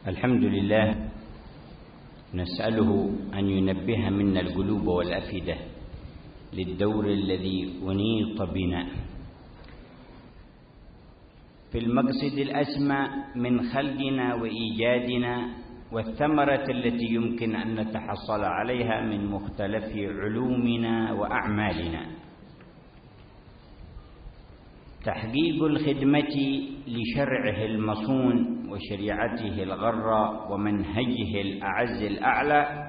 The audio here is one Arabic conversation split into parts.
الحمد لله، نسأله أن ينبه منا القلوب والأفئدة للدور الذي أنيط بنا في المقصد الأسمى من خلقنا وإيجادنا، والثمرة التي يمكن أن نتحصل عليها من مختلف علومنا وأعمالنا. تحقيق الخدمة لشرعه المصون وشريعته الغراء ومنهجه الأعز الأعلى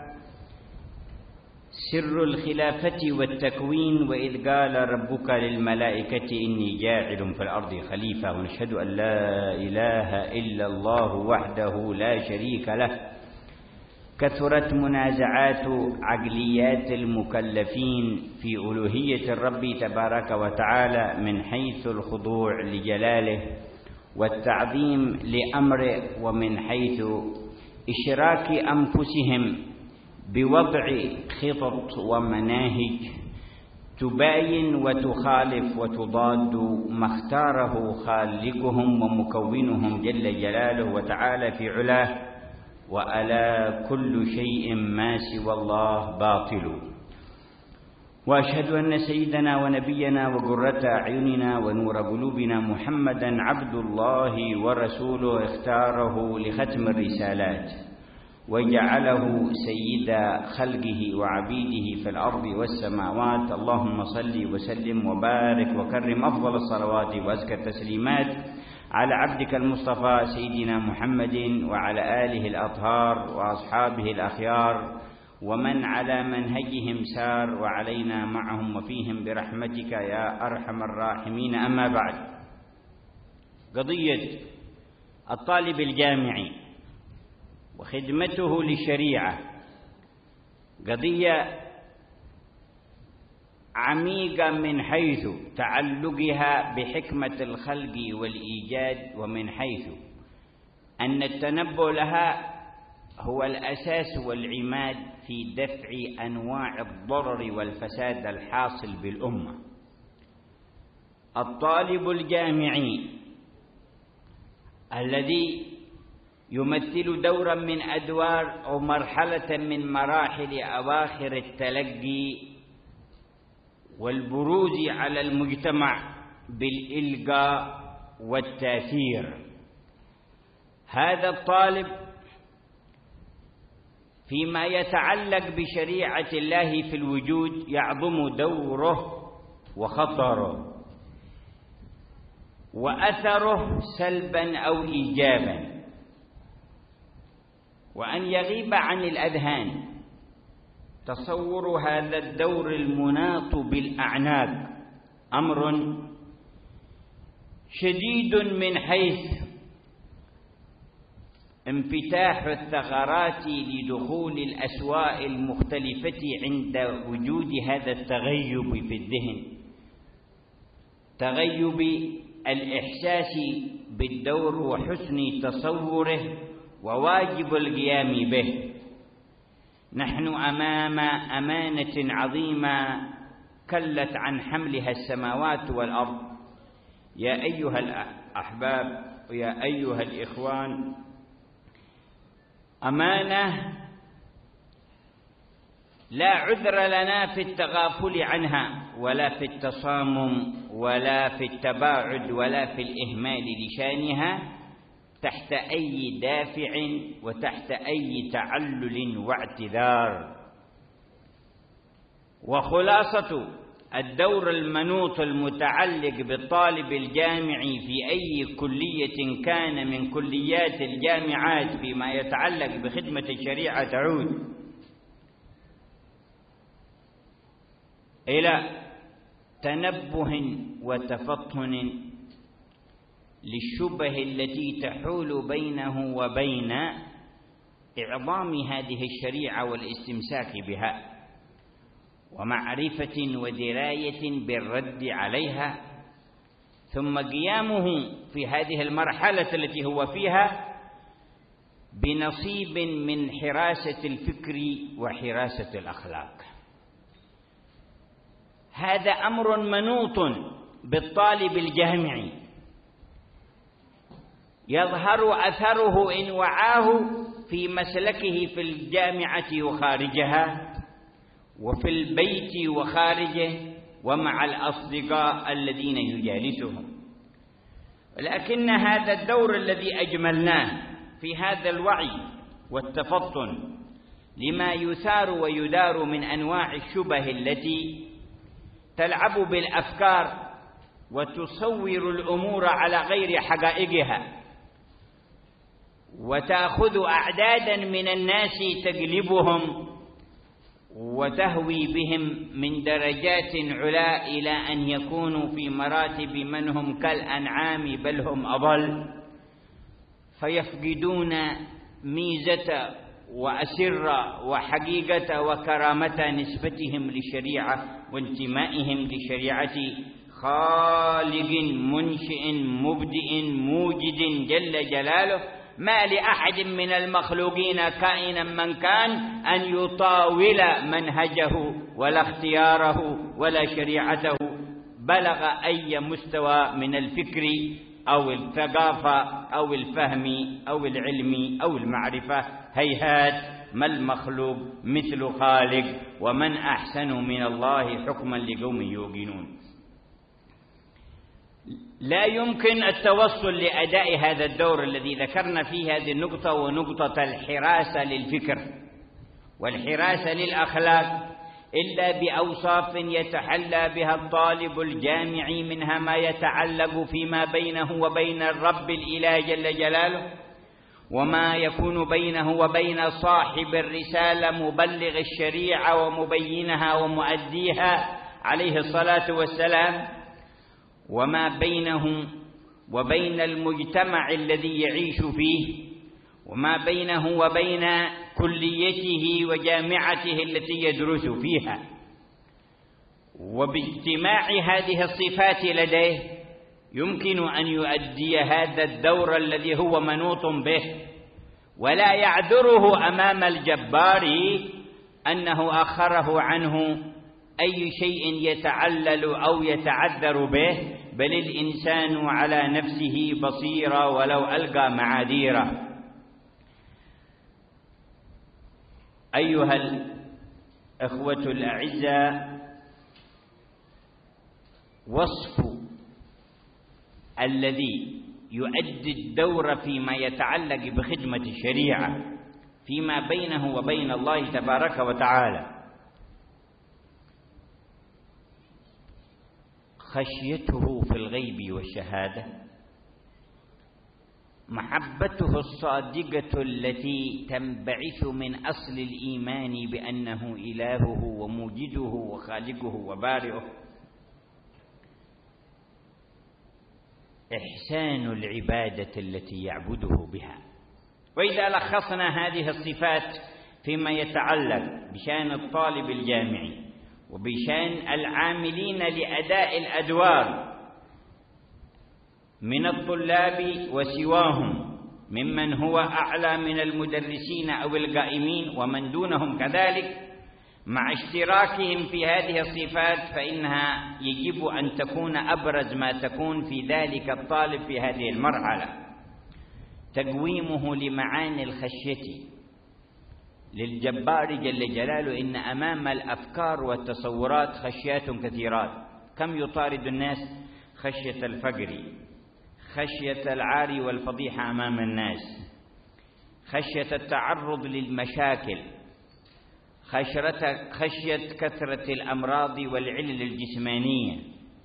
سر الخلافة والتكوين، وإذ قال ربك للملائكة إني جاعل في الأرض خليفة، ونشهد أن لا إله إلا الله وحده لا شريك له. كثرت منازعات عقليات المكلفين في ألوهية الرب تبارك وتعالى من حيث الخضوع لجلاله والتعظيم لأمره، ومن حيث إشراك أنفسهم بوضع خطط ومناهج تباين وتخالف وتضاد ما اختاره خالقهم ومكونهم جل جلاله وتعالى في علاه. وألا كل شيء ما سوى الله باطل. وأشهد أن سيدنا ونبينا وقرة أعيننا ونور قلوبنا محمدا عبد الله ورسوله، اختاره لختم الرسالات وجعله سيد خلقه وعبيده في الأرض والسماوات. اللهم صل وسلم وبارك وكرم أفضل الصلوات وأزكى التسليمات على عبدك المصطفى سيدنا محمد وعلى آله الأطهار وأصحابه الأخيار ومن على منهجهم سار، وعلينا معهم وفيهم برحمتك يا أرحم الراحمين. أما بعد، قضية الطالب الجامعي وخدمته للشريعة قضية عميقة من حيث تعلقها بحكمة الخلق والإيجاد، ومن حيث أن التنبؤ لها هو الأساس والعماد في دفع أنواع الضرر والفساد الحاصل بالأمة. الطالب الجامعي الذي يمثل دورا من أدوار أو مرحلة من مراحل أواخر التلقي والبروز على المجتمع بالإلقاء والتأثير. هذا الطالب فيما يتعلق بشريعة الله في الوجود يعظم دوره وخطره وأثره سلبا أو إيجابا، وأن يغيب عن الأذهان تصور هذا الدور المناط بالأعناق أمر شديد من حيث انفتاح الثغرات لدخول الأسواق المختلفة عند وجود هذا التغيب في الذهن، تغيب الإحساس بالدور وحسن تصوره وواجب القيام به. نحن أمام أمانة عظيمة كلت عن حملها السماوات والأرض. يا أيها الأحباب ويا أيها الإخوان، أمانة لا عذر لنا في التغافل عنها، ولا في التصامم، ولا في التباعد، ولا في الإهمال لشانها تحت أي دافع وتحت أي تعلل واعتذار. وخلاصة الدور المنوط المتعلق بالطالب الجامعي في أي كلية كان من كليات الجامعات فيما يتعلق بخدمة الشريعة تعود إلى تنبه وتفطن للشبه التي تحول بينه وبين إعظام هذه الشريعة والاستمساك بها، ومعرفة ودراية بالرد عليها، ثم قيامه في هذه المرحلة التي هو فيها بنصيب من حراسة الفكر وحراسة الأخلاق. هذا أمر منوط بالطالب الجامعي، يظهر أثره إن وعاه في مسلكه في الجامعة وخارجها، وفي البيت وخارجه، ومع الأصدقاء الذين يجالسهم. لكن هذا الدور الذي أجملناه في هذا الوعي والتفطن لما يثار ويدار من أنواع الشبه التي تلعب بالأفكار وتصور الأمور على غير حقائقها، وتأخذ أعدادا من الناس تجلبهم وتهوي بهم من درجات علا إلى أن يكونوا في مراتب من هم كالأنعام بل هم أضل، فيفقدون ميزة وأسر وحقيقة وكرامة نسبتهم للشريعة وانتمائهم لشريعة خالق منشئ مبدئ موجد جل جلاله. ما لأحد من المخلوقين كائنا من كان أن يطاول منهجه ولا اختياره ولا شريعته بلغ أي مستوى من الفكر أو الثقافة أو الفهم أو العلم أو المعرفة. هيهات، ما المخلوق مثل خالق، ومن أحسن من الله حكما لقوم يوقنون. لا يمكن التوصل لأداء هذا الدور الذي ذكرنا فيه هذه النقطة، ونقطة الحراسة للفكر والحراسة للأخلاق، إلا بأوصاف يتحلى بها الطالب الجامعي، منها ما يتعلق فيما بينه وبين الرب الإله جل جلاله، وما يكون بينه وبين صاحب الرسالة مبلغ الشريعة ومبينها ومؤديها عليه الصلاة والسلام، وما بينه وبين المجتمع الذي يعيش فيه، وما بينه وبين كليته وجامعته التي يدرس فيها. وباجتماع هذه الصفات لديه يمكن أن يؤدي هذا الدور الذي هو منوط به، ولا يعذره أمام الجبار أنه أخره عنه أي شيء يتعلل أو يتعذر به، بل الإنسان على نفسه بصيرة ولو ألقى معاذيره. أيها الأخوة الأعزاء، وصف الذي يؤدي الدور فيما يتعلق بخدمة الشريعة فيما بينه وبين الله تبارك وتعالى: خشيته في الغيب والشهادة، محبته الصادقة التي تنبعث من أصل الإيمان بأنه إلهه وموجده وخالقه وبارئه، إحسان العبادة التي يعبده بها. وإذا لخصنا هذه الصفات فيما يتعلق بشأن الطالب الجامعي وبشأن العاملين لأداء الأدوار من الطلاب وسواهم ممن هو أعلى من المدرسين أو القائمين ومن دونهم كذلك، مع اشتراكهم في هذه الصفات، فإنها يجب أن تكون أبرز ما تكون في ذلك الطالب في هذه المرحلة تقويمه لمعاني الخشية للجبار جل جلاله. إن أمام الأفكار والتصورات خشيات كثيرات. كم يطارد الناس؟ خشية الفقر، خشية العار والفضيحة أمام الناس، خشية التعرض للمشاكل، خشية كثرة الأمراض والعلل الجسمانية،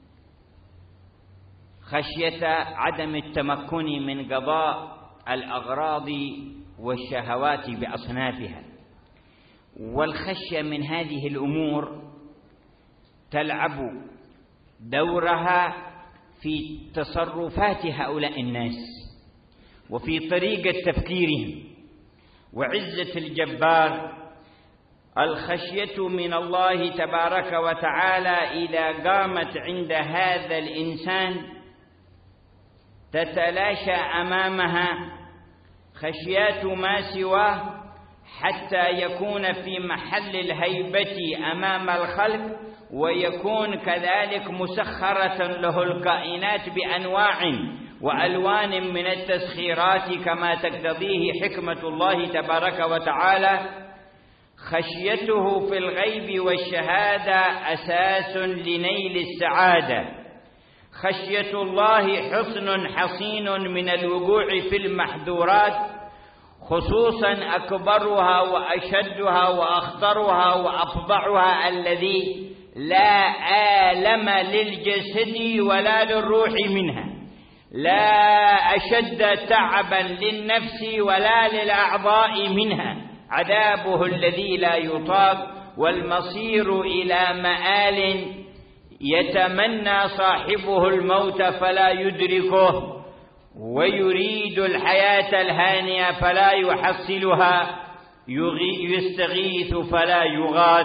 خشية عدم التمكن من قضاء الأغراض والشهوات بأصنافها. والخشية من هذه الأمور تلعب دورها في تصرفات هؤلاء الناس وفي طريقة تفكيرهم. وعزة الجبار الخشية من الله تبارك وتعالى إذا قامت عند هذا الإنسان تتلاشى أمامها خشيات ما سواه، حتى يكون في محل الهيبة أمام الخلق، ويكون كذلك مسخرة له الكائنات بأنواع وألوان من التسخيرات كما تقتضيه حكمة الله تبارك وتعالى. خشيته في الغيب والشهادة أساس لنيل السعادة. خشية الله حصن حصين من الوقوع في المحذورات، خصوصا أكبرها وأشدها وأخطرها وأفظعها الذي لا آلم للجسد ولا للروح منها، لا أشد تعبا للنفس ولا للأعضاء منها، عذابه الذي لا يطاق، والمصير إلى مآل يتمنى صاحبه الموت فلا يدركه، ويريد الحياة الهانية فلا يحصلها، يستغيث فلا يغاث،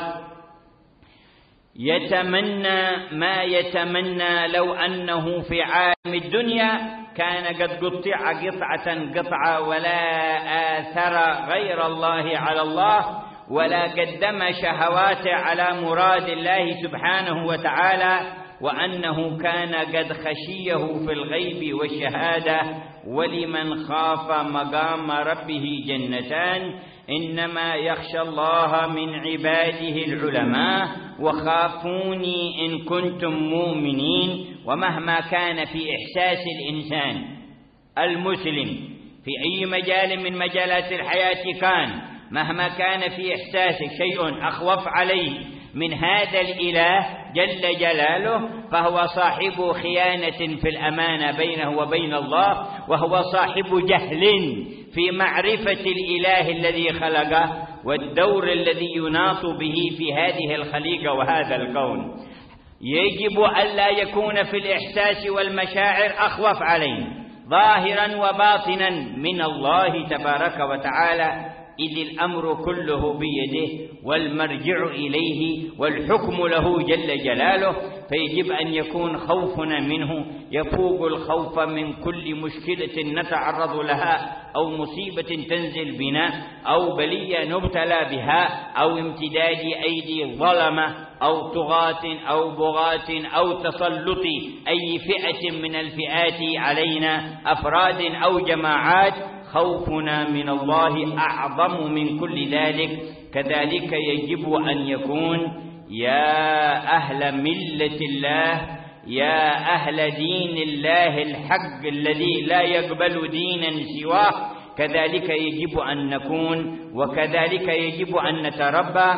يتمنى ما يتمنى لو أنه في عالم الدنيا كان قد قطع قطعة ولا آثر غير الله على الله، ولا قدم شهواته على مراد الله سبحانه وتعالى، وأنه كان قد خشيه في الغيب والشهادة. ولمن خاف مقام ربه جنتان، إنما يخشى الله من عباده العلماء، وخافوني إن كنتم مؤمنين. ومهما كان في إحساس الإنسان المسلم في أي مجال من مجالات الحياة كان، مهما كان في إحساسه شيء أخوف عليه من هذا الإله جل جلاله، فهو صاحب خيانة في الأمانة بينه وبين الله، وهو صاحب جهل في معرفة الإله الذي خلقه والدور الذي يناط به في هذه الخليقة وهذا الكون. يجب ألا يكون في الإحساس والمشاعر أخوف عليه ظاهرا وباطنا من الله تبارك وتعالى، إذ الأمر كله بيده والمرجع إليه والحكم له جل جلاله. فيجب أن يكون خوفنا منه يفوق الخوف من كل مشكلة نتعرض لها، أو مصيبة تنزل بنا، أو بلية نبتلى بها، أو امتداد أيدي ظلمة أو طغاة أو بغاة أو تسلط أي فئة من الفئات علينا، أفراد أو جماعات. خوفنا من الله أعظم من كل ذلك. كذلك يجب أن يكون يا أهل ملة الله، يا أهل دين الله الحق الذي لا يقبل دينا سواه، كذلك يجب أن نكون، وكذلك يجب أن نتربى.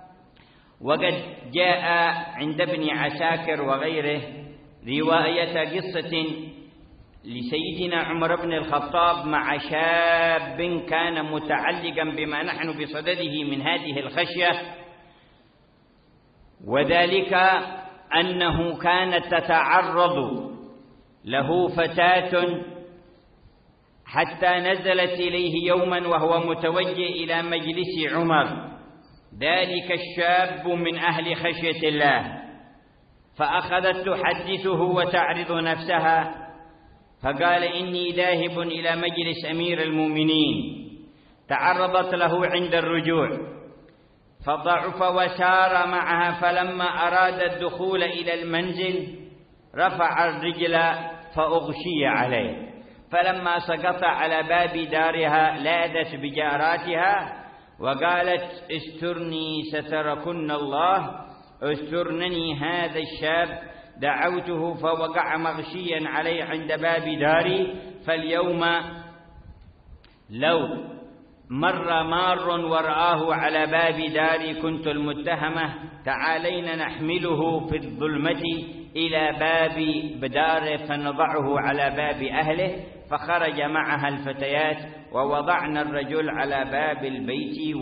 وقد جاء عند ابن عساكر وغيره رواية قصة لسيدنا عمر بن الخطاب مع شاب كان متعلقا بما نحن بصدده من هذه الخشية، وذلك أنه كانت تتعرض له فتاة حتى نزلت إليه يوما وهو متوجه إلى مجلس عمر، ذلك الشاب من أهل خشية الله، فأخذت تحدثه وتعرض نفسها، فقال إني ذاهب إلى مجلس أمير المؤمنين. تعرضت له عند الرجوع فضعف وسار معها، فلما أراد الدخول إلى المنزل رفع الرجل فأغشي عليه، فلما سقط على باب دارها لاذت بجاراتها وقالت استرني ستركن الله، استرنني هذا الشاب، دعوته فوقع مغشيا عليه عند باب داري، فاليوم لو مر مار ورآه على باب داري كنت المتهمة، تعالينا نحمله في الظلمة إلى باب داره فنضعه على باب أهله. فخرج معها الفتيات ووضعنا الرجل على باب البيت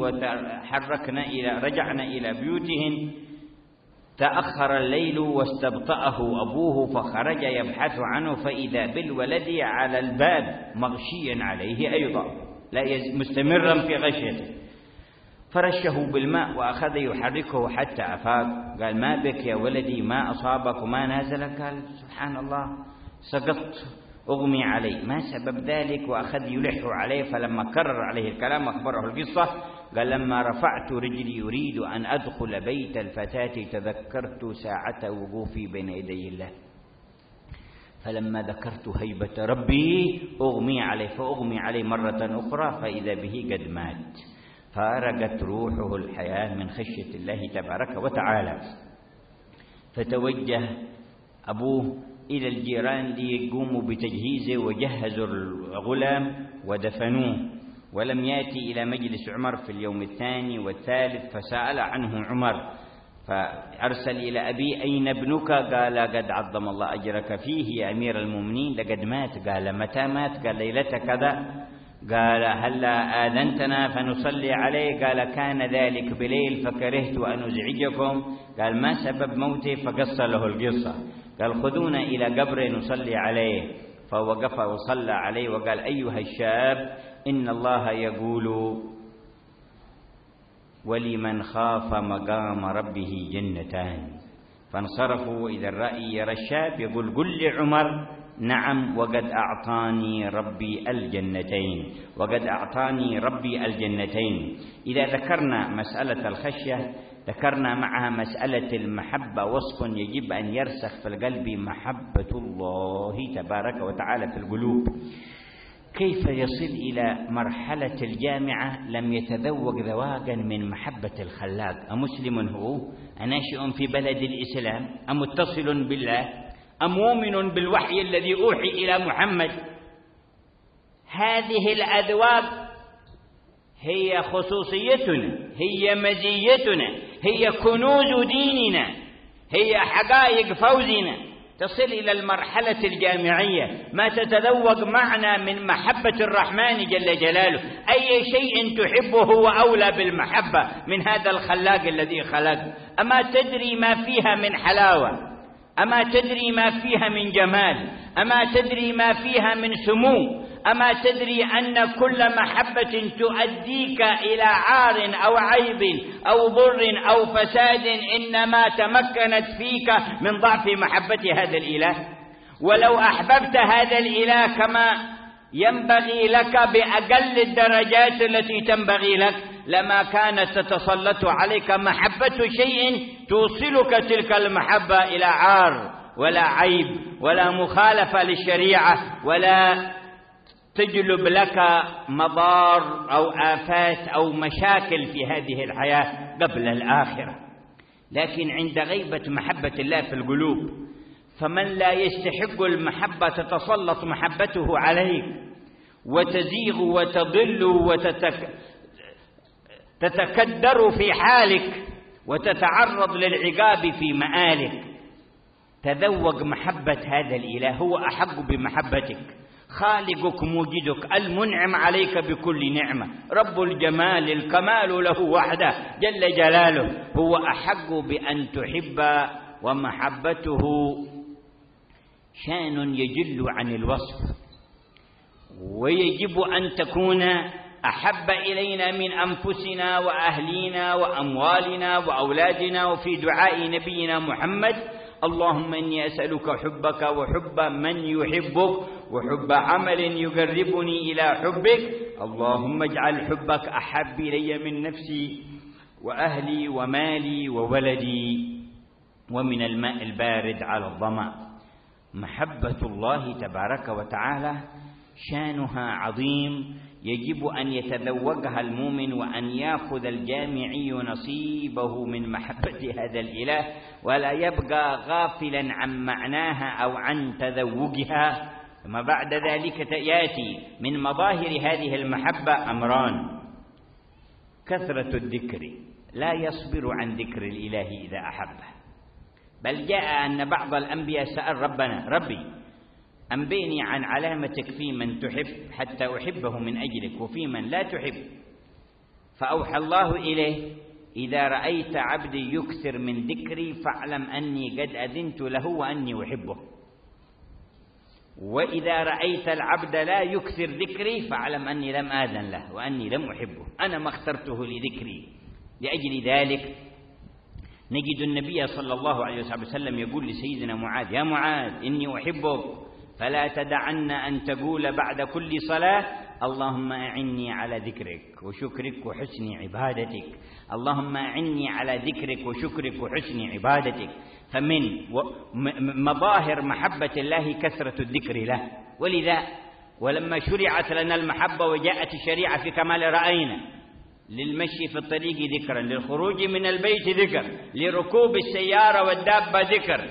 رجعنا إلى بيوتهن. تأخر الليل واستبطأه أبوه فخرج يبحث عنه، فإذا بالولد على الباب مغشيا عليه أيضا مستمرا في غشيته، فرشه بالماء وأخذ يحركه حتى أفاق. قال ما بك يا ولدي، ما أصابك وما نازلك؟ قال سبحان الله سقطت أغمي علي، ما سبب ذلك؟ وأخذ يلح عليه، فلما كرر عليه الكلام أخبره القصة. قال لما رفعت رجلي يريد أن أدخل بيت الفتاة تذكرت ساعة وقوفي بين يدي الله، فلما ذكرت هيبة ربي أغمي عليه، فأغمي عليه مرة أخرى فإذا به قد مات، فارقت روحه الحياة من خشية الله تبارك وتعالى. فتوجه أبوه إلى الجيران ليقوموا بتجهيزه، وجهزوا الغلام ودفنوه، ولم يأتي إلى مجلس عمر في اليوم الثاني والثالث، فسأل عنه عمر، فأرسل إلى أبي: أين ابنك؟ قال: قد عظم الله أجرك فيه يا أمير المؤمنين، لقد مات. قال: متى مات؟ قال: ليلة كذا. قال: هلا آذنتنا فنصلي عليه؟ قال: كان ذلك بليل فكرهت أن أزعجكم. قال: ما سبب موته؟ فقص له القصة. قال: خذونا إلى قبره نصلي عليه. فوقف وصلى عليه وقال: أيها الشاب، إن الله يقول: ولمن خاف مقام ربه جنتان. فانصرفوا، وإذا الرأي يرى الشاب يقول: قل لعمر: نعم، وقد أعطاني ربي الجنتين، وقد أعطاني ربي الجنتين. إذا ذكرنا مسألة الخشية ذكرنا معها مسألة المحبة، وصف يجب أن يرسخ في القلب: محبة الله تبارك وتعالى في القلوب. كيف يصل إلى مرحلة الجامعة لم يتذوق ذواقا من محبة الخلاق؟ أمسلم هو؟ أناشئ في بلد الإسلام؟ أمتصل بالله؟ أمؤمن بالوحي الذي أوحي إلى محمد؟ هذه الأذواق هي خصوصيتنا، هي مزيتنا، هي كنوز ديننا، هي حقائق فوزنا. تصل إلى المرحلة الجامعية ما تتذوق معنى من محبة الرحمن جل جلاله. أي شيء تحبه هو أولى بالمحبة من هذا الخلاق الذي خلق. أما تدري ما فيها من حلاوة؟ أما تدري ما فيها من جمال؟ أما تدري ما فيها من سمو؟ أما تدري أن كل محبة تؤديك إلى عار أو عيب أو ضر أو فساد إنما تمكنت فيك من ضعف محبة هذا الإله؟ ولو أحببت هذا الإله كما ينبغي لك بأقل الدرجات التي تنبغي لك لما كانت تتسلط عليك محبة شيء توصلك تلك المحبة إلى عار ولا عيب ولا مخالفة للشريعة، ولا تجلب لك مضار أو آفات أو مشاكل في هذه الحياة قبل الآخرة. لكن عند غيبة محبة الله في القلوب، فمن لا يستحق المحبة تتسلط محبته عليك وتزيغ وتضل وتتكدر في حالك وتتعرض للعقاب في مآلك. تذوق محبة هذا الإله، هو أحق بمحبتك، خالقك موجدك، المنعم عليك بكل نعمة، رب الجمال الكمال له وحده جل جلاله، هو أحق بأن تحب. ومحبته شأن يجل عن الوصف، ويجب أن تكون أحب إلينا من أنفسنا وأهلينا وأموالنا وأولادنا. وفي دعاء نبينا محمد: اللهم إني أسألك حبك وحب من يحبك وحب عمل يقربني إلى حبك. اللهم اجعل حبك أحب إلي من نفسي وأهلي ومالي وولدي ومن الماء البارد على الظمأ. محبة الله تبارك وتعالى شانها عظيم، يجب أن يتذوقها المؤمن وأن يأخذ الجامعي نصيبه من محبة هذا الإله، ولا يبقى غافلا عن معناها أو عن تذوقها. ثم بعد ذلك يأتي من مظاهر هذه المحبة أمران: كثرة الذكر، لا يصبر عن ذكر الإله إذا أحبه، بل جاء أن بعض الأنبياء سأل ربنا: ربي أنبئني عن علامتك في من تحب حتى أحبه من أجلك وفي من لا تحب. فأوحى الله إليه: إذا رأيت عبدي يكثر من ذكري فاعلم أني قد أذنت له وأني أحبه، وإذا رأيت العبد لا يكثر ذكري فاعلم أني لم آذن له وأني لم أحبه، أنا ما اخترته لذكري. لأجل ذلك نجد النبي صلى الله عليه وسلم يقول لسيدنا معاذ: يا معاذ إني أحبك فلا تدعن أن تقول بعد كل صلاة اللهم أعني على ذكرك وشكرك وحسن عبادتك، اللهم أعني على ذكرك وشكرك وحسن عبادتك. فمن مظاهر محبة الله كثرة الذكر له، ولذا ولما شرعت لنا المحبة وجاءت الشريعة في كمال رأينا للمشي في الطريق ذكرا، للخروج من البيت ذكر، لركوب السيارة والدابة ذكر،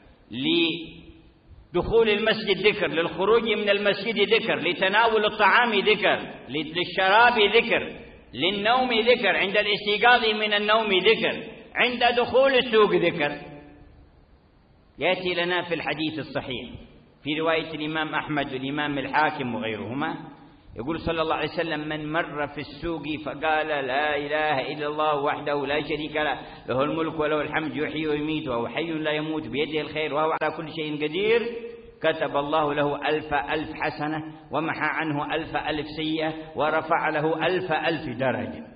لدخول المسجد ذكر، للخروج من المسجد ذكر، لتناول الطعام ذكر، للشراب ذكر، للنوم ذكر، عند الاستيقاظ من النوم ذكر، عند دخول السوق ذكر. يأتي لنا في الحديث الصحيح في رواية الإمام أحمد والإمام الحاكم وغيرهما، يقول صلى الله عليه وسلم: من مر في السوق فقال لا إله إلا الله وحده لا شريك له، له الملك وله الحمد يحيي ويميت وهو حي لا يموت بيده الخير وهو على كل شيء قدير، كتب الله له 1000 حسنة ومحى عنه 1000 سيئة ورفع له 1000 درجة.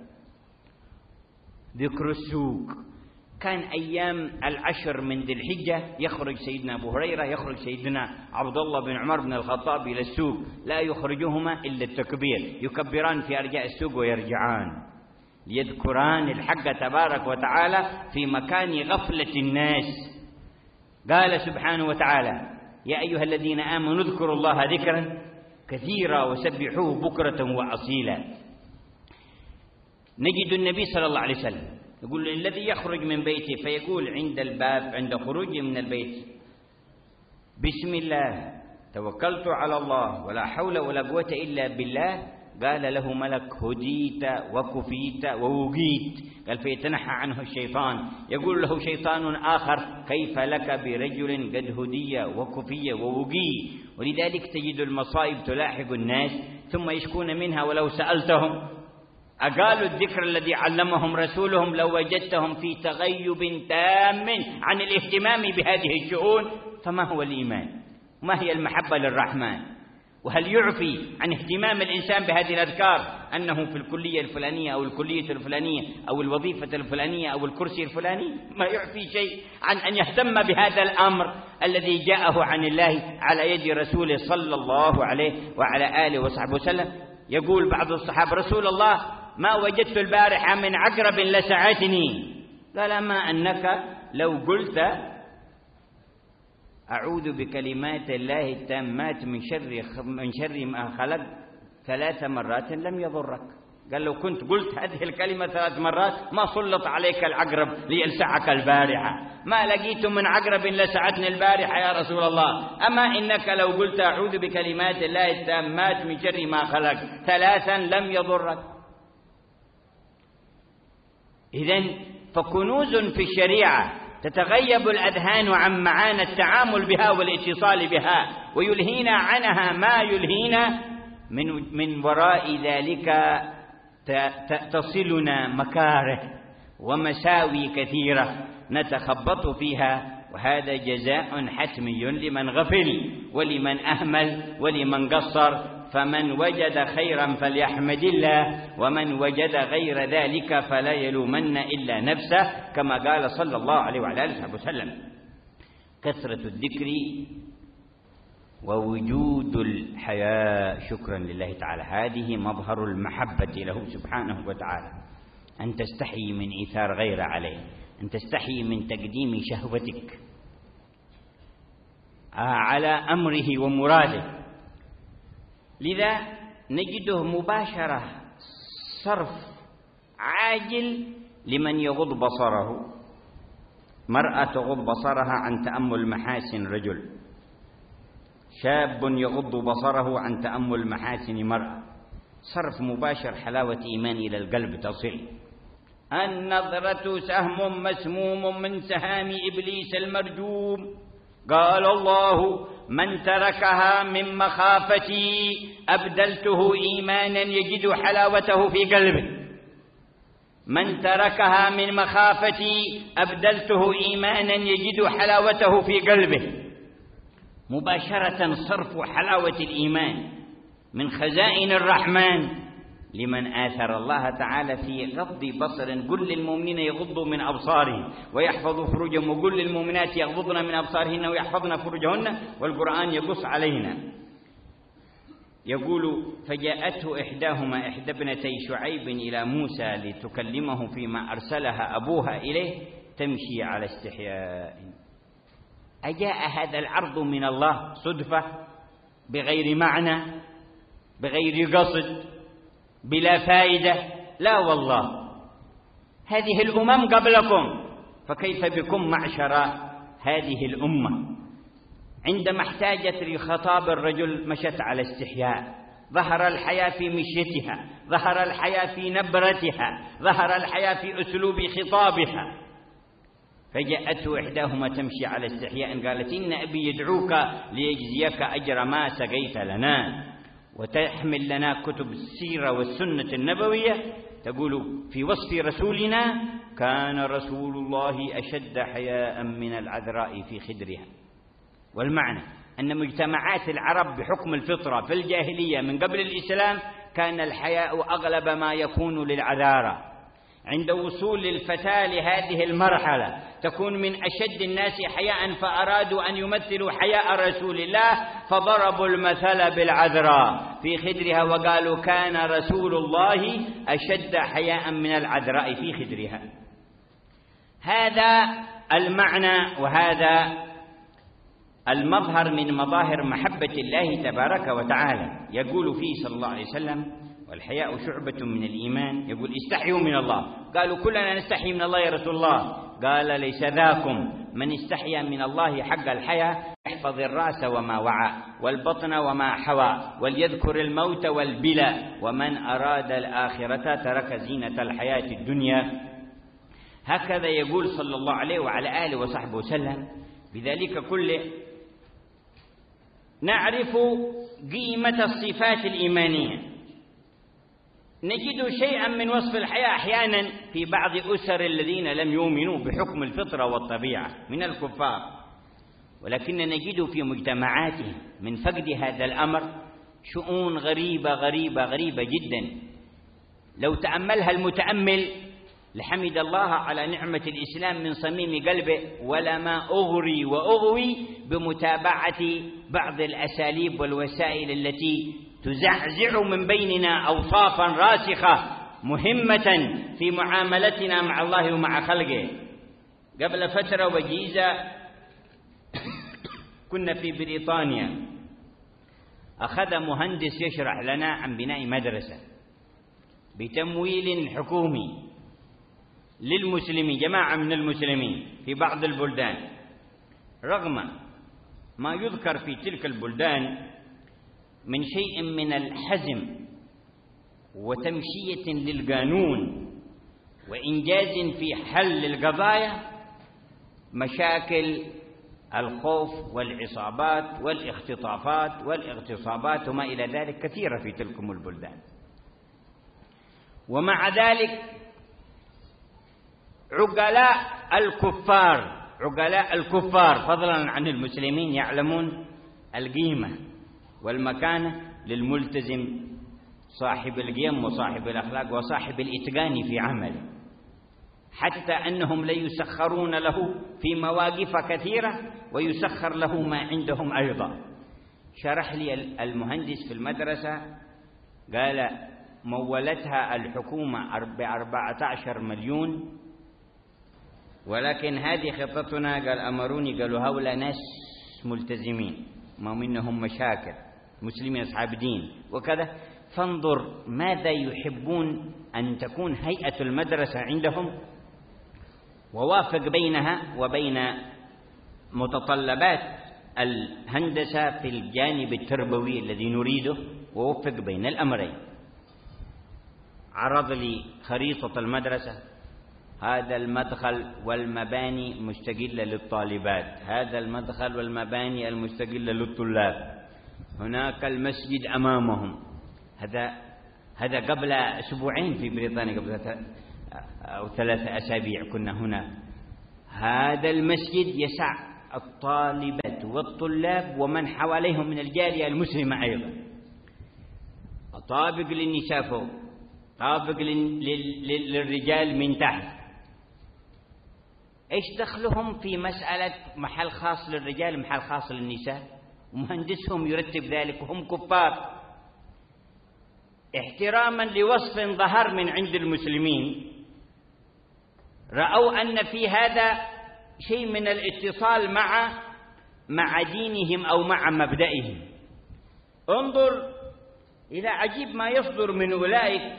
ذكر السوق كان أيام العشر من ذي الحجة يخرج سيدنا أبو هريرة، يخرج سيدنا عبد الله بن عمر بن الخطاب إلى السوق، لا يخرجهما إلا التكبير، يكبران في أرجاء السوق ويرجعان ليذكران الحق تبارك وتعالى في مكان غفلة الناس. قال سبحانه وتعالى: يا أيها الذين آمنوا اذكروا الله ذكرا كثيرا وسبحوه بكرة وأصيلا. نجد النبي صلى الله عليه وسلم يقول: الذي يخرج من بيته فيقول عند الباب عند خروجه من البيت: بسم الله توكلت على الله ولا حول ولا قوة إلا بالله، قال له ملك: هديت وكفيت ووقيت. قال: فيتنحى عنه الشيطان، يقول له شيطان آخر: كيف لك برجل قد هدي وكفي ووقي. ولذلك تجد المصائب تلاحق الناس ثم يشكون منها، ولو سألتهم أقالوا الذكر الذي علمهم رسولهم لو وجدتهم في تغيب تام عن الاهتمام بهذه الشؤون. فما هو الإيمان؟ ما هي المحبة للرحمن؟ وهل يعفي عن اهتمام الإنسان بهذه الأذكار أنه في الكلية الفلانية أو الكلية الفلانية أو الوظيفة الفلانية أو الكرسي الفلاني؟ ما يعفي شيء عن أن يهتم بهذا الأمر الذي جاءه عن الله على يد رسوله صلى الله عليه وعلى آله وصحبه وسلم. يقول بعض الصحابة: رسول الله ما وجدت البارحة من عقرب لسعتني. قال: ما أنك لو قلت أعوذ بكلمات الله التامات من شر ما خلق 3 مرات لم يضرك. قال: لو كنت قلت هذه الكلمة 3 مرات ما سلط عليك العقرب ليلسعك البارحة. ما لقيت من عقرب لسعتني البارحة يا رسول الله، أما إنك لو قلت أعوذ بكلمات الله التامات من شر ما خلق 3 لم يضرك. إذن فكنوز في الشريعة تتغيب الأذهان عن معاني التعامل بها والاتصال بها، ويلهينا عنها ما يلهينا. من وراء ذلك تصلنا مكاره ومساوي كثيرة نتخبط فيها، وهذا جزاء حتمي لمن غفل ولمن أهمل ولمن قصر. فمن وجد خيرا فليحمد الله، ومن وجد غير ذلك فلا يلومن إلا نفسه، كما قال صلى الله عليه وعلى آله وسلم. كثرة الذكر ووجود الحياء شكرا لله تعالى، هذه مظهر المحبة له سبحانه وتعالى. أن تستحي من إيثار غير عليه، أن تستحي من تقديم شهوتك على أمره ومراده. لذا نجده مباشرة صرف عاجل لمن يغض بصره. مرأة تغض بصرها عن تأمل محاسن رجل، شاب يغض بصره عن تأمل محاسن مرأة. صرف مباشر حلاوة إيمان إلى القلب تصل. النظرة سهم مسموم من سهام إبليس المرجوم. قال الله: من تركها من مخافتي أبدلته إيمانا يجد حلاوته في قلبه. من تركها من مخافتي أبدلته إيمانا يجد حلاوته في قلبه. مباشرة صرف حلاوة الإيمان من خزائن الرحمن لمن آثر الله تعالى في غض بصر. قل للمؤمنين يغضوا من أبصارهم ويحفظوا فروجهم، وقل للمؤمنات يغضضن من أبصارهن ويحفظن فروجهن، والقرآن يقص علينا. يقول فجاءته إحداهما إحدى ابنتي شعيب إلى موسى لتكلمه فيما أرسلها أبوها إليه تمشي على استحياء. أجاء هذا العرض من الله صدفة بغير معنى بغير قصد بلا فائدة؟ لا والله، هذه الأمم قبلكم، فكيف بكم معشر هذه الأمة؟ عندما احتاجت لخطاب الرجل مشت على استحياء، ظهر الحياء في مشيتها، ظهر الحياء في نبرتها، ظهر الحياء في أسلوب خطابها. فجاءته إحداهما تمشي على استحياء قالت إن أبي يدعوك ليجزيك أجر ما سقيت لنا، وتحمل لنا كتب السيرة والسنة النبوية تقول في وصف رسولنا كان رسول الله أشد حياء من العذراء في خدرها. والمعنى أن مجتمعات العرب بحكم الفطرة في الجاهلية من قبل الإسلام كان الحياء أغلب ما يكون للعذارى. عند وصول الفتاة لهذه المرحلة تكون من أشد الناس حياء، فأرادوا أن يمثلوا حياء رسول الله فضربوا المثل بالعذراء في خدرها وقالوا كان رسول الله أشد حياء من العذراء في خدرها. هذا المعنى وهذا المظهر من مظاهر محبة الله تبارك وتعالى. يقول فيه صلى الله عليه وسلم والحياء شعبة من الإيمان، يقول استحيوا من الله. قالوا كلنا نستحي من الله يا رسول الله، قال ليس ذاكم، من استحيا من الله حق الحياء يحفظ الرأس وما وعى والبطن وما حوى وليذكر الموت والبلى، ومن أراد الآخرة ترك زينة الحياة الدنيا. هكذا يقول صلى الله عليه وعلى آله وصحبه وسلم. بذلك كله نعرف قيمة الصفات الإيمانية. نجد شيئا من وصف الحياة أحيانا في بعض أسر الذين لم يؤمنوا بحكم الفطرة والطبيعة من الكفار، ولكن نجد في مجتمعاتهم من فقد هذا الأمر شؤون غريبة غريبة غريبة جدا. لو تأملها المتأمل لحمد الله على نعمة الإسلام من صميم قلبه، ولما أغري وأغوي بمتابعة بعض الأساليب والوسائل التي تزعزع من بيننا أوصافا راسخة مهمة في معاملتنا مع الله ومع خلقه. قبل فترة وجيزة كنا في بريطانيا، أخذ مهندس يشرح لنا عن بناء مدرسة بتمويل حكومي للمسلمين، جماعة من المسلمين في بعض البلدان، رغم ما يذكر في تلك البلدان من شيء من الحزم وتمشية للقانون وإنجاز في حل القضايا، مشاكل الخوف والعصابات والاختطافات والاغتصابات وما إلى ذلك كثيرة في تلكم البلدان. ومع ذلك عقلاء الكفار فضلا عن المسلمين يعلمون القيمة والمكانة للملتزم صاحب القيم وصاحب الأخلاق وصاحب الإتقان في عمله، حتى أنهم ليسخرون له في مواقف كثيرة ويسخر له ما عندهم أيضا. شرح لي المهندس في المدرسة قال مولتها الحكومة ب14 مليون، ولكن هذه خطتنا. قال أمروني، قالوا هؤلاء ناس ملتزمين ما منهم مشاكل، مسلمين أصحاب دين وكذا، فانظر ماذا يحبون أن تكون هيئة المدرسة عندهم، ووافق بينها وبين متطلبات الهندسة في الجانب التربوي الذي نريده، ووفق بين الأمرين. عرض لي خريطة المدرسة، هذا المدخل والمباني مستقلة للطالبات، هذا المدخل والمباني المستقلة للطلاب، هناك المسجد أمامهم. هذا قبل أسبوعين في بريطانيا، قبل 3 أسابيع كنا هنا. هذا المسجد يسع الطالبات والطلاب ومن حواليهم من الجالية المسلمة أيضا، طابق للنساء فوق، طابق للرجال من تحت. إيش دخلهم في مسألة محل خاص للرجال محل خاص للنساء؟ ومهندسهم يرتب ذلك وهم كفار. احتراما لوصف ظهر من عند المسلمين، رأوا أن في هذا شيء من الاتصال مع دينهم أو مع مبدئهم. انظر إلى عجيب ما يصدر من أولئك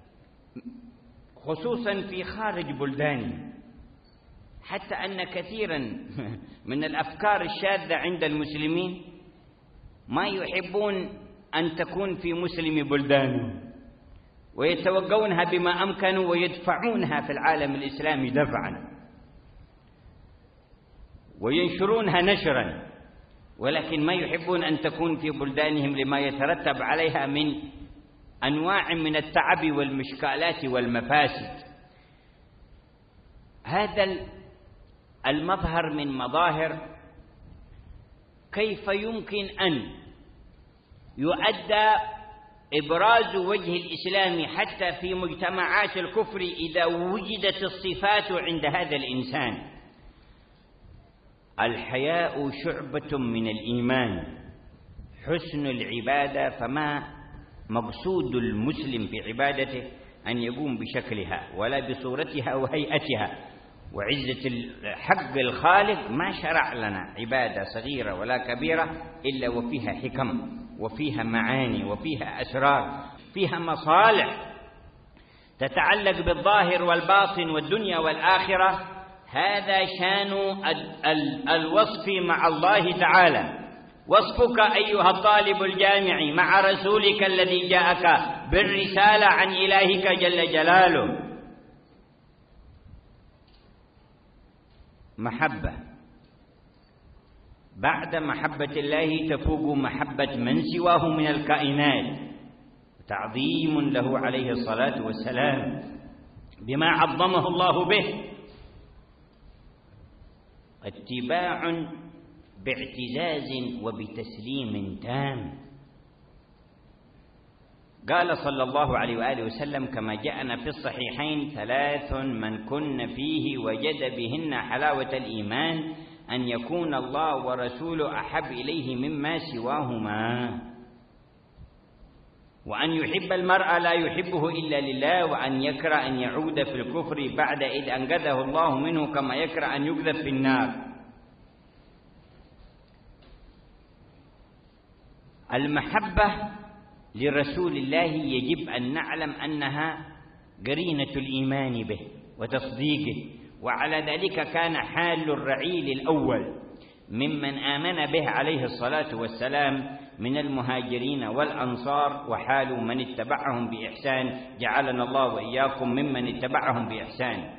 خصوصا في خارج بلدانهم، حتى أن كثيرا من الأفكار الشاذة عند المسلمين ما يحبون أن تكون في مسلم بلدانهم، ويتوقونها بما أمكنوا ويدفعونها في العالم الإسلامي دفعا وينشرونها نشرا، ولكن ما يحبون أن تكون في بلدانهم لما يترتب عليها من أنواع من التعب والمشكلات والمفاسد. هذا المظهر من مظاهر كيف يمكن أن يؤدى إبراز وجه الإسلام حتى في مجتمعات الكفر إذا وجدت الصفات عند هذا الإنسان. الحياء شعبة من الإيمان، حسن العبادة، فما مقصود المسلم في عبادته أن يقوم بشكلها ولا بصورتها وهيئتها، وعزة حق الخالق ما شرع لنا عبادة صغيرة ولا كبيرة إلا وفيها حكم وفيها معاني وفيها أسرار، فيها مصالح تتعلق بالظاهر والباطن والدنيا والآخرة. هذا شان الوصف مع الله تعالى. وصفك أيها الطالب الجامع مع رسولك الذي جاءك بالرسالة عن إلهك جل جلاله محبة، بعد محبة الله تفوق محبة من سواه من الكائنات، تعظيم له عليه الصلاة والسلام بما عظمه الله به، اتباع باعتزاز وبتسليم تام. قال صلى الله عليه وآله وسلم كما جاءنا في الصحيحين: 3 من كن فيه وجد بهن حلاوة الإيمان أن يكون الله ورسوله أحب إليه مما سواهما، وأن يحب المرء لا يحبه إلا لله، وأن يكره أن يعود في الكفر بعد إذ أنقذه الله منه كما يكره أن يقذف في النار. المحبة لرسول الله يجب أن نعلم أنها قرينة الإيمان به وتصديقه، وعلى ذلك كان حال الرعيل الأول ممن آمن به عليه الصلاة والسلام من المهاجرين والأنصار، وحال من اتبعهم بإحسان، جعلنا الله وإياكم ممن اتبعهم بإحسان.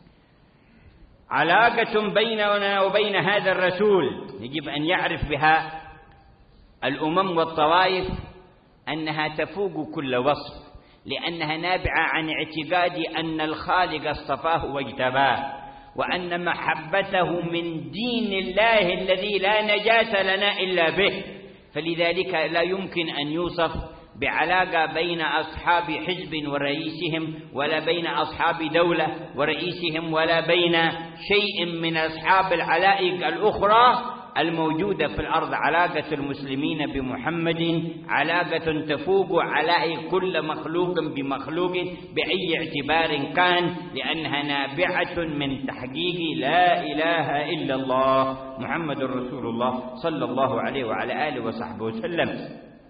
علاقة بيننا وبين هذا الرسول يجب أن يعرف بها الأمم والطوائف أنها تفوق كل وصف، لأنها نابعة عن اعتقاد أن الخالق اصطفاه واجتباه، وأن محبته من دين الله الذي لا نجاة لنا إلا به، فلذلك لا يمكن أن يوصف بعلاقة بين أصحاب حزب ورئيسهم، ولا بين أصحاب دولة ورئيسهم، ولا بين شيء من أصحاب العلائق الأخرى الموجودة في الأرض. علاقة المسلمين بمحمد علاقة تفوق علائق كل مخلوق بمخلوق بأي اعتبار كان، لأنها نابعة من تحقيق لا إله إلا الله محمد رسول الله صلى الله عليه وعلى آله وصحبه وسلم.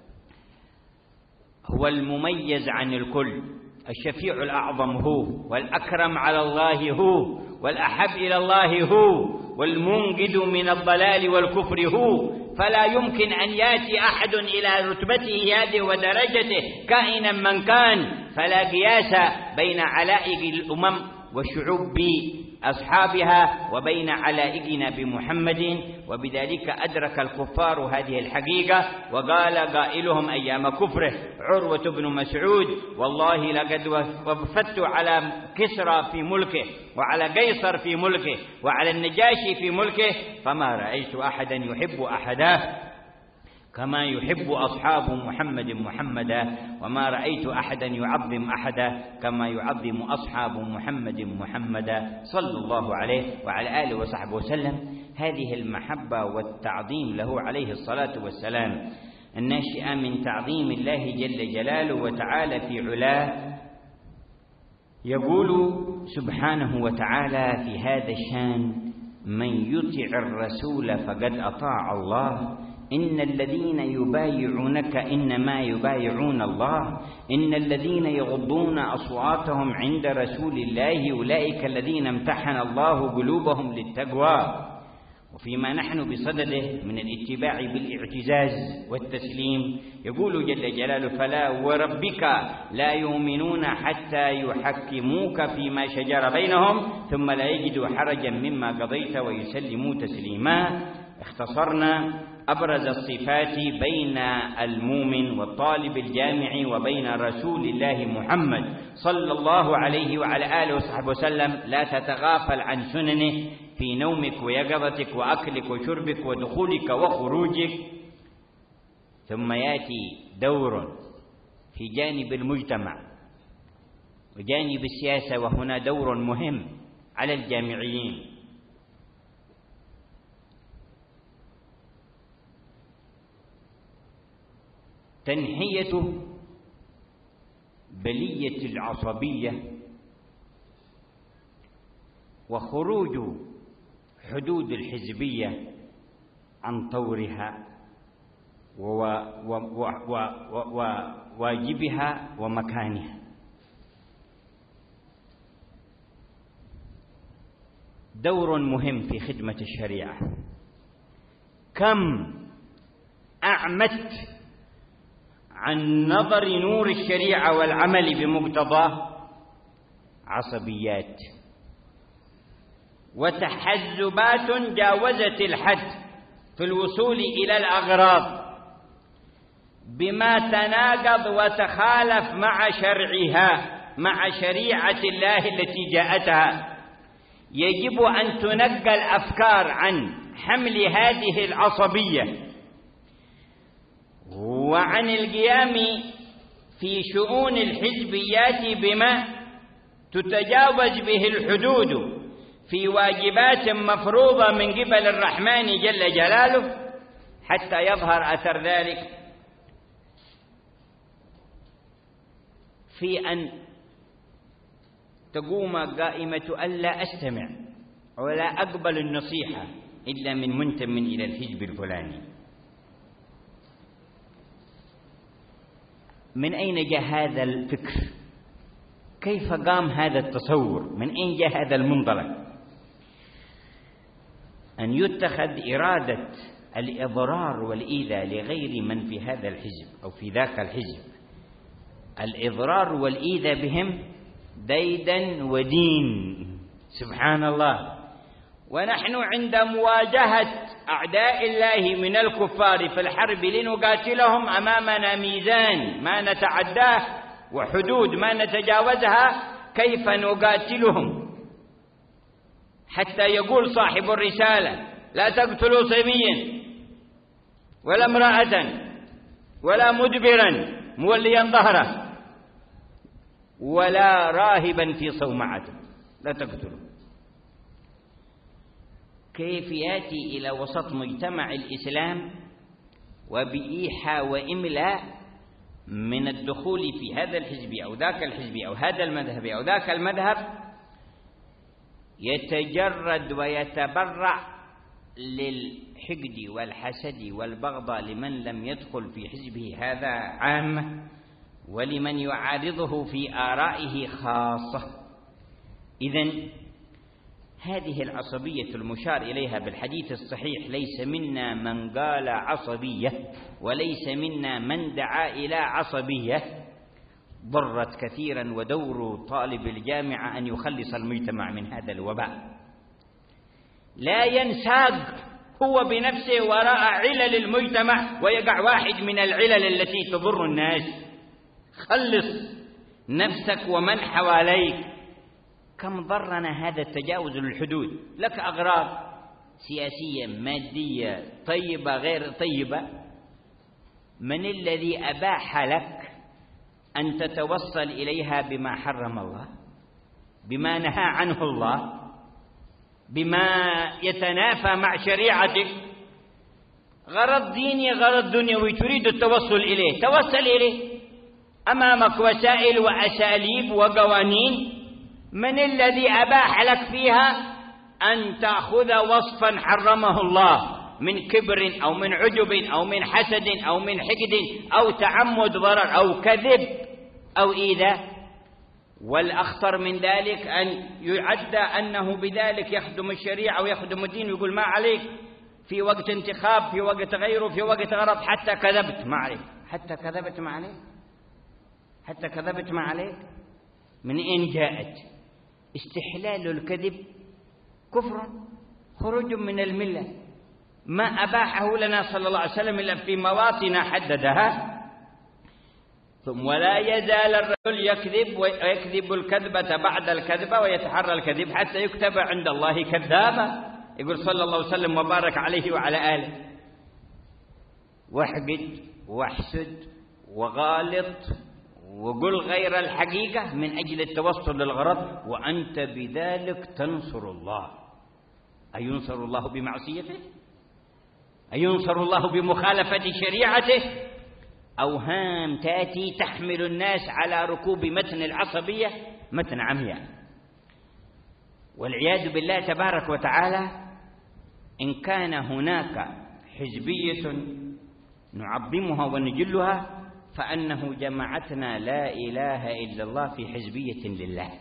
هو المميز عن الكل، الشفيع الأعظم هو، والأكرم على الله هو، والأحب إلى الله هو، والمنقذ من الضلال والكفر هو. فلا يمكن أن يأتي أحد إلى رتبته هذه ودرجته كائنا من كان، فلا قياس بين علائق الأمم والشعوب بأصحابها وبين علائقنا بمحمد. وبذلك أدرك الكفار هذه الحقيقة، وقال قائلهم أيام كفره عروة بن مسعود: والله لقد وفدت على كسرى في ملكه، وعلى قيصر في ملكه، وعلى النجاشي في ملكه، فما رأيت أحدا يحب أحدا كما يحب أصحاب محمد محمدا، وما رأيت أحدا يعظم أحدا كما يعظم أصحاب محمد محمدا صلى الله عليه وعلى آله وصحبه وسلم. هذه المحبة والتعظيم له عليه الصلاة والسلام الناشئة من تعظيم الله جل جلاله وتعالى في علاه. يقول سبحانه وتعالى في هذا الشان: من يطع الرسول فقد أطاع الله، إن الذين يبايعونك إنما يبايعون الله، إن الذين يغضون أصواتهم عند رسول الله أولئك الذين امتحن الله قلوبهم للتقوى. وفيما نحن بصدده من الاتباع بالاعتزاز والتسليم يقول جل جلاله: فلا وربك لا يؤمنون حتى يحكموك فيما شجر بينهم ثم لا يجدوا حرجا مما قضيت ويسلموا تسليما. اختصرنا أبرز الصفات بين المؤمن والطالب الجامع وبين رسول الله محمد صلى الله عليه وعلى آله وصحبه وسلم. لا تتغافل عن سننه في نومك ويقظتك وأكلك وشربك ودخولك وخروجك. ثم يأتي دور في جانب المجتمع وجانب السياسة، وهنا دور مهم على الجامعيين. تنحية بلية العصبية وخروج حدود الحزبية عن طورها وواجبها ومكانها. دور مهم في خدمة الشريعة. كم أعمت عن نظر نور الشريعة والعمل بمقتضاه عصبيات وتحزبات جاوزت الحد في الوصول إلى الأغراض بما تناقض وتخالف مع شرعها، مع شريعة الله التي جاءتها. يجب أن تنقى الأفكار عن حمل هذه العصبية وعن القيام في شؤون الحزبيات بما تتجاوز به الحدود في واجبات مفروضة من قبل الرحمن جل جلاله، حتى يظهر أثر ذلك في أن تقوم قائمة ألا أستمع ولا أقبل النصيحة إلا من منتم إلى الحزب الفلاني. من أين جاء هذا الفكر؟ كيف قام هذا التصور؟ من أين جاء هذا المنطلق؟ أن يتخذ إرادة الإضرار والإيذاء لغير من في هذا الحزب أو في ذاك الحزب، الإضرار والإيذاء بهم ديدا ودين. سبحان الله. ونحن عند مواجهة أعداء الله من الكفار في الحرب لنقاتلهم أمامنا ميزان ما نتعداه وحدود ما نتجاوزها. كيف نقاتلهم حتى يقول صاحب الرسالة: لا تقتلوا صبيا ولا امرأة ولا مدبرا موليا ظهره ولا راهبا في صومعته، لا تقتلوا. كيف يأتي إلى وسط مجتمع الإسلام وبإيحاء وإملاء من الدخول في هذا الحزب أو ذاك الحزب أو هذا المذهب أو ذاك المذهب، يتجرد ويتبرع للحقد والحسد والبغضاء لمن لم يدخل في حزبه هذا عامة، ولمن يعارضه في آرائه خاصة. إذن هذه العصبية المشار إليها بالحديث الصحيح: ليس منا من قال عصبية وليس منا من دعا إلى عصبية، ضرت كثيرا. ودور طالب الجامعة أن يخلص المجتمع من هذا الوباء، لا ينساق هو بنفسه وراء علل المجتمع ويقع واحد من العلل التي تضر الناس. خلص نفسك ومن حواليك. كم ضرنا هذا التجاوز للحدود؟ لك أغراض سياسية مادية طيبة غير طيبة، من الذي أباح لك أن تتوصل إليها بما حرم الله، بما نهى عنه الله، بما يتنافى مع شريعتك؟ غرض ديني غرض دنيوي تريد التوصل إليه، توصل إليه. أمامك وسائل وأساليب وقوانين، من الذي أباح لك فيها أن تأخذ وصفا حرمه الله من كبر أو من عجب أو من حسد أو من حقد أو تعمد ضرر أو كذب أو إيذاء؟ والأخطر من ذلك أن يعد أنه بذلك يخدم الشريعة ويخدم الدين، ويقول ما عليك في وقت انتخاب، في وقت غيره، في وقت غرض، حتى كذبت ما عليك، حتى كذبت ما عليك، حتى كذبت ما عليك. من أين جاءت؟ استحلال الكذب كفر، خروج من الملة، ما أباحه لنا صلى الله عليه وسلم إلا في مواطن حددها. ثم ولا يزال الرجل يكذب ويكذب الكذبة بعد الكذبة ويتحرى الكذب حتى يكتب عند الله كذابا، يقول صلى الله عليه وسلم وبارك عليه وعلى آله. واحقد واحسد وغالط وقل غير الحقيقة من أجل التوصل للغرض، وأنت بذلك تنصر الله. أينصر الله بمعصيته؟ أينصر الله بمخالفة شريعته؟ أوهام تأتي تحمل الناس على ركوب متن العصبية، متن عمياء، والعياذ بالله تبارك وتعالى. إن كان هناك حزبية نعظمها ونجلها فأنه جمعتنا لا إله إلا الله في حزبية لله.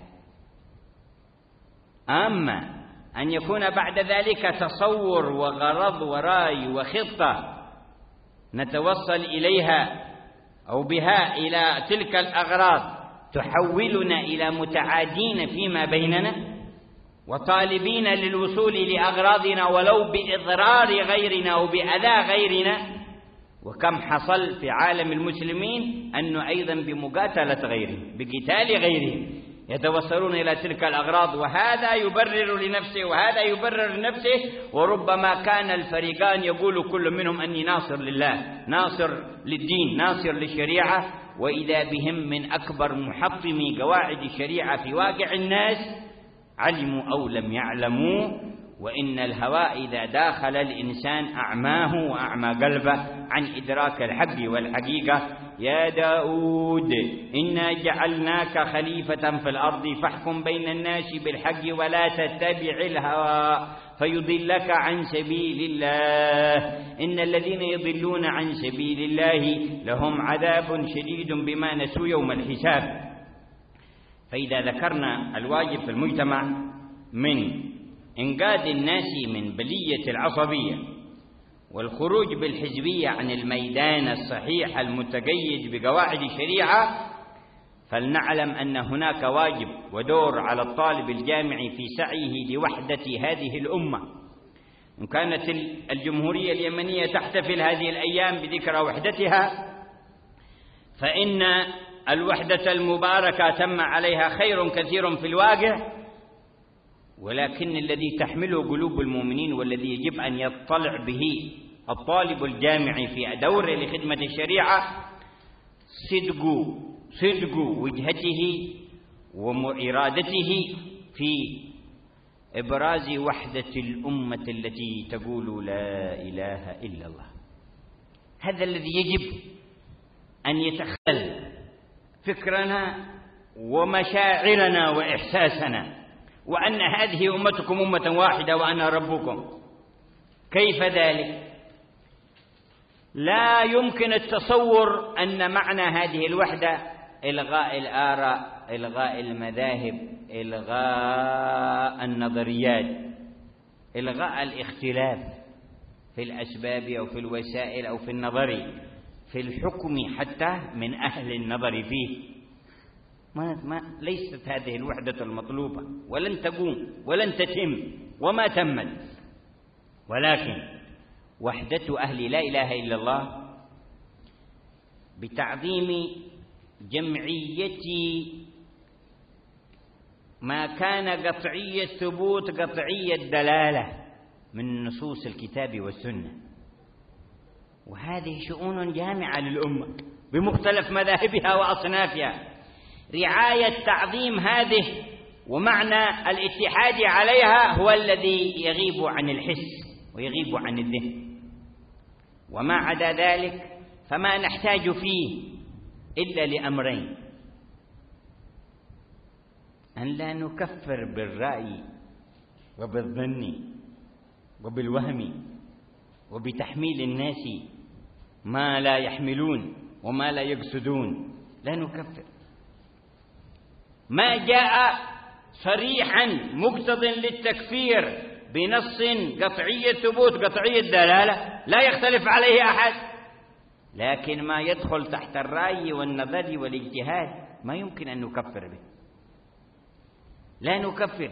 أما أن يكون بعد ذلك تصور وغرض ورأي وخطة نتوصل إليها أو بها إلى تلك الأغراض تحولنا إلى متعادين فيما بيننا وطالبين للوصول لأغراضنا ولو بإضرار غيرنا أو بأذى غيرنا. وكم حصل في عالم المسلمين أنه أيضا بمقاتلة غيرهم، بقتال غيرهم، يتوصلون إلى تلك الأغراض، وهذا يبرر لنفسه وهذا يبرر لنفسه. وربما كان الفريقان يقول كل منهم أني ناصر لله، ناصر للدين، ناصر للشريعة، وإذا بهم من أكبر محطمي قواعد الشريعة في واقع الناس، علموا أو لم يعلموا. وإن الهوى إذا داخل الإنسان أعماه وأعمى قلبه عن إدراك الحق والحقيقة. يا داود إنا جعلناك خليفة في الأرض فاحكم بين الناس بالحق ولا تتبع الهوى فيضلك عن سبيل الله إن الذين يضلون عن سبيل الله لهم عذاب شديد بما نسوا يوم الحساب. فإذا ذكرنا الواجب في المجتمع من إنقاذ الناس من بلية العصبية والخروج بالحزبية عن الميدان الصحيح المتقيد بقواعد الشريعة، فلنعلم أن هناك واجب ودور على الطالب الجامعي في سعيه لوحدة هذه الأمة. إن كانت الجمهورية اليمنية تحتفل هذه الأيام بذكرى وحدتها، فإن الوحدة المباركة تم عليها خير كثير في الواقع، ولكن الذي تحمله قلوب المؤمنين والذي يجب أن يطلع به الطالب الجامعي في دوره لخدمة الشريعة صدق وجهته وإرادته في إبراز وحدة الأمة التي تقول لا إله إلا الله. هذا الذي يجب أن يتخلل فكرنا ومشاعرنا وإحساسنا، وأن هذه أمتكم أمة واحدة وأنا ربكم. كيف ذلك؟ لا يمكن التصور أن معنى هذه الوحدة إلغاء الآراء، إلغاء المذاهب، إلغاء النظريات، إلغاء الاختلاف في الأسباب أو في الوسائل أو في النظر، في الحكم حتى من أهل النظر فيه. ليست هذه الوحدة المطلوبة، ولن تقوم ولن تتم وما تمت، ولكن وحدة أهل لا إله إلا الله بتعظيم جمعية ما كان قطعي الثبوت قطعي الدلالة من نصوص الكتاب والسنة. وهذه شؤون جامعة للأمة بمختلف مذاهبها وأصنافها. رعاية تعظيم هذه ومعنى الاتحاد عليها هو الذي يغيب عن الحس ويغيب عن الذهن. وما عدا ذلك فما نحتاج فيه إلا لأمرين: أن لا نكفر بالرأي وبالظن وبالوهم وبتحميل الناس ما لا يحملون وما لا يقصدون، لا نكفر. ما جاء صريحا مقتض للتكفير بنص قطعي الثبوت قطعي الدلالة لا يختلف عليه أحد، لكن ما يدخل تحت الرأي والنظر والاجتهاد ما يمكن أن نكفر به. لا نكفر،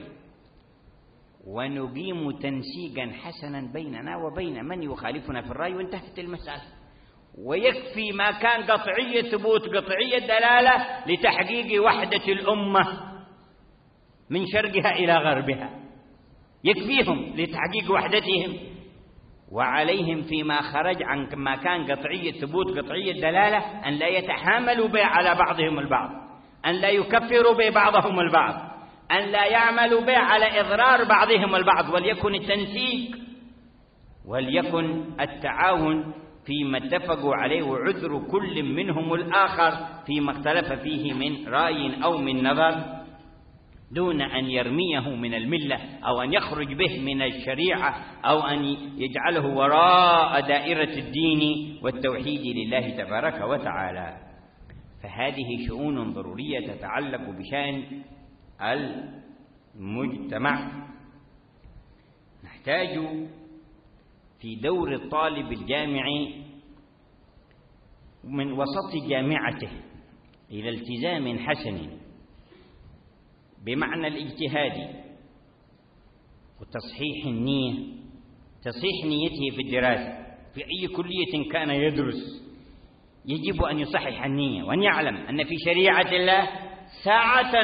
ونقيم تنسيقا حسنا بيننا وبين من يخالفنا في الرأي وانتهت المسألة. ويكفي ما كان قطعي الثبوت قطعي الدلالة لتحقيق وحدة الأمة من شرقها إلى غربها، يكفيهم لتحقيق وحدتهم. وعليهم فيما خرج عن ما كان قطعي الثبوت قطعي الدلالة أن لا يتحاملوا به على بعضهم البعض، أن لا يكفروا به بعضهم البعض، أن لا يعملوا به على إضرار بعضهم البعض، وليكن التنسيق وليكن التعاون فيما اتفقوا عليه وعذر كل منهم الآخر فيما اختلف فيه من رأي أو من نظر، دون أن يرميه من الملة أو أن يخرج به من الشريعة أو أن يجعله وراء دائرة الدين والتوحيد لله تبارك وتعالى. فهذه شؤون ضرورية تتعلق بشأن المجتمع. نحتاج في دور الطالب الجامعي من وسط جامعته إلى التزام حسن بمعنى الاجتهاد وتصحيح النية، تصحيح نيته في الدراسة في أي كلية كان يدرس، يجب أن يصحح النية وأن يعلم أن في شريعة الله ساعة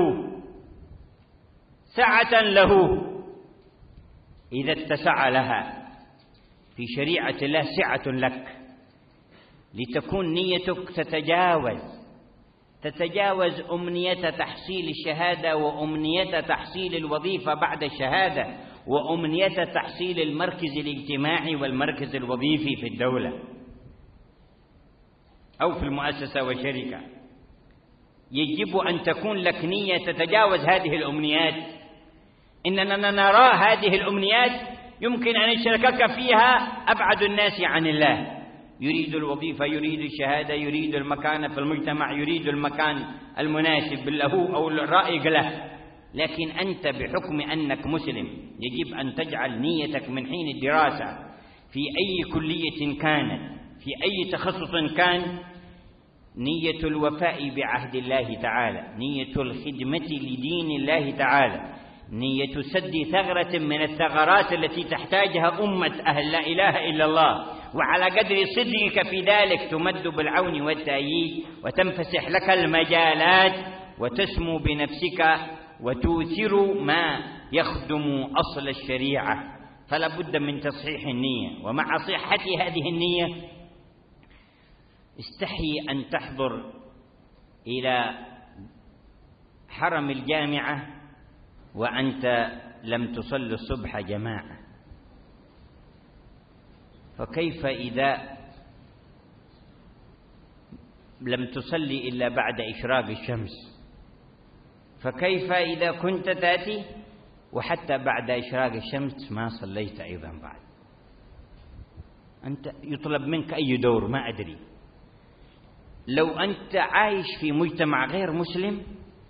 له إذا اتسع لها. في شريعة الله سعة لك لتكون نيتك تتجاوز أمنية تحصيل الشهادة وأمنية تحصيل الوظيفة بعد الشهادة وأمنية تحصيل المركز الاجتماعي والمركز الوظيفي في الدولة أو في المؤسسة والشركة. يجب أن تكون لك نية تتجاوز هذه الأمنيات. إننا نرى هذه الأمنيات يمكن أن يشاركك فيها أبعد الناس عن الله، يريد الوظيفة، يريد الشهادة، يريد المكانة في المجتمع، يريد المكان المناسب له أو الرائق له. لكن أنت بحكم أنك مسلم يجب أن تجعل نيتك من حين الدراسة في أي كلية كانت في أي تخصص كان نية الوفاء بعهد الله تعالى، نية الخدمة لدين الله تعالى، نية سد ثغرة من الثغرات التي تحتاجها أمة أهل لا إله إلا الله. وعلى قدر صدقك في ذلك تمد بالعون والتأييد وتنفسح لك المجالات وتسمو بنفسك وتوثر ما يخدم أصل الشريعة. فلا بد من تصحيح النية. ومع صحة هذه النية استحي أن تحضر إلى حرم الجامعة وأنت لم تصل الصبح جماعة، فكيف إذا لم تصلي إلا بعد إشراق الشمس؟ فكيف إذا كنت تأتي وحتى بعد إشراق الشمس ما صليت أيضا بعد؟ أنت يطلب منك أي دور ما أدري. لو أنت عايش في مجتمع غير مسلم